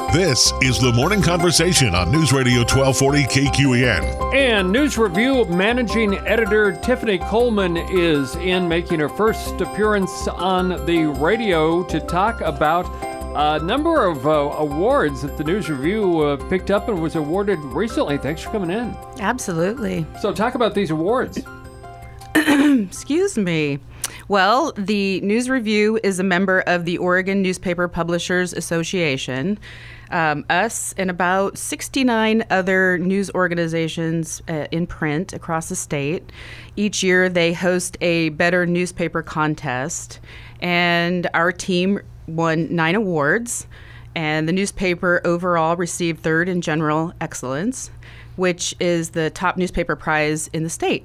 This is the Morning Conversation on News Radio 1240 KQEN. And News Review Managing Editor Tiffany Coleman is making her first appearance on the radio to talk about a number of awards that the News Review picked up and was awarded recently. Thanks for coming in. Absolutely. So talk about these awards. Excuse me. Well, the News Review is a member of the Oregon Newspaper Publishers Association. Us and about 69 other news organizations in print across the state. Each year they host a Better Newspaper contest, and our team won 9 awards, and the newspaper overall received 3rd in general excellence, which is the top newspaper prize in the state.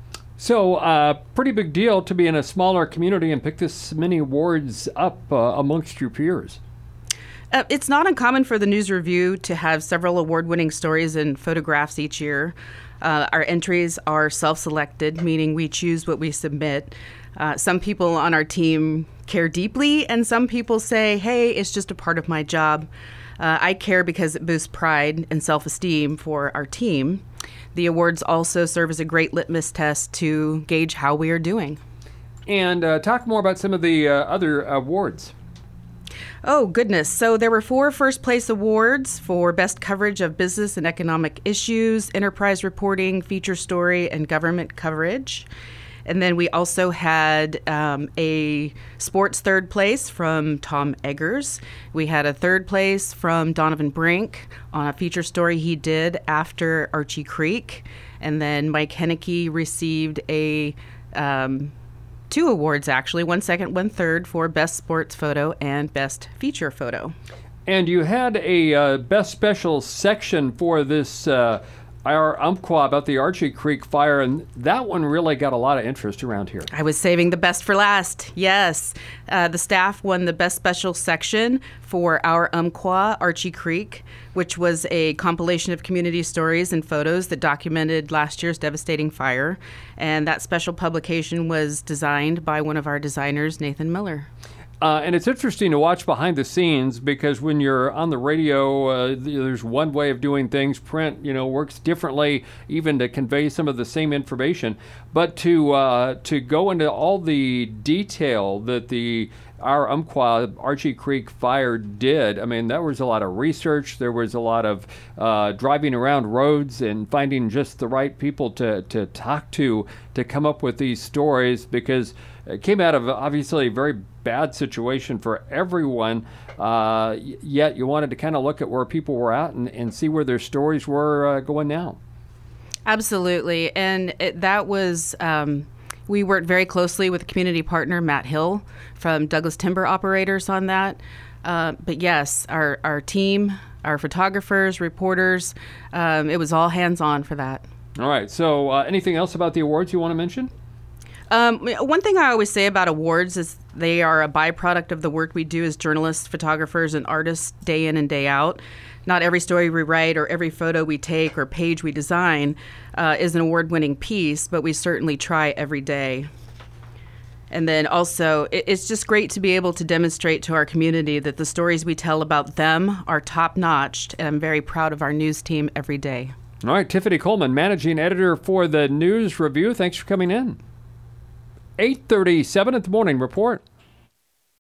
So, pretty big deal to be in a smaller community and pick this many awards up amongst your peers. It's not uncommon for the News Review to have several award-winning stories and photographs each year. Our entries are self-selected, meaning we choose what we submit. Some people on our team care deeply, and some people say, hey, it's just a part of my job. I care because it boosts pride and self-esteem for our team. The awards also serve as a great litmus test to gauge how we are doing. And talk more about some of the other awards. Oh, goodness. So there were 4 first-place awards for best coverage of business and economic issues, enterprise reporting, feature story, and government coverage. And then we also had a sports 3rd place from Tom Eggers. We had a 3rd place from Donovan Brink on a feature story he did after Archie Creek. And then Mike Henneke received a 2 awards, actually, 1 second, 1 third for Best Sports Photo and Best Feature Photo. And you had a Best Special section for this our Umpqua about the Archie Creek fire, and that one really got a lot of interest around here. I was saving the best for last, yes. The staff won the Best Special section for our Umpqua, Archie Creek, which was a compilation of community stories and photos that documented last year's devastating fire. And that special publication was designed by one of our designers, Nathan Miller. And it's interesting to watch behind the scenes because when you're on the radio, there's one way of doing things. Print, works differently, even to convey some of the same information. But to go into all the detail that our Umpqua Archie Creek fire did, I mean, there was a lot of research. There was a lot of driving around roads and finding just the right people to talk to come up with these stories, because it came out of obviously a very bad situation for everyone, yet you wanted to kind of look at where people were at and see where their stories were going now. Absolutely. And that was... we worked very closely with community partner Matt Hill from Douglas Timber Operators on that. But yes, our team, our photographers, reporters, it was all hands-on for that. All right. So anything else about the awards you want to mention? One thing I always say about awards is they are a byproduct of the work we do as journalists, photographers, and artists day in and day out. Not every story we write or every photo we take or page we design is an award-winning piece, but we certainly try every day. And then also, it's just great to be able to demonstrate to our community that the stories we tell about them are top-notch, and I'm very proud of our news team every day. All right, Tiffany Coleman, Managing Editor for the News Review. Thanks for coming in. 8:37 at the Morning Report.